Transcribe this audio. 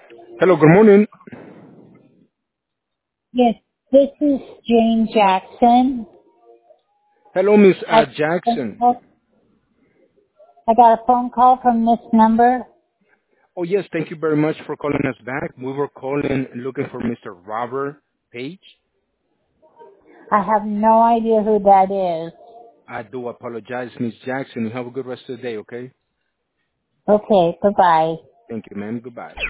Hello, good morning. Yes, this is Jane Jackson. Hello, Miss I Jackson. I got a phone call from this number. Oh, yes, thank you very much for calling us back. We were calling looking for Mr. Robert Page. I have no idea who that is. I do apologize, Miss Jackson. You have a good rest of the day, okay? Okay, bye-bye. Thank you, ma'am. Goodbye.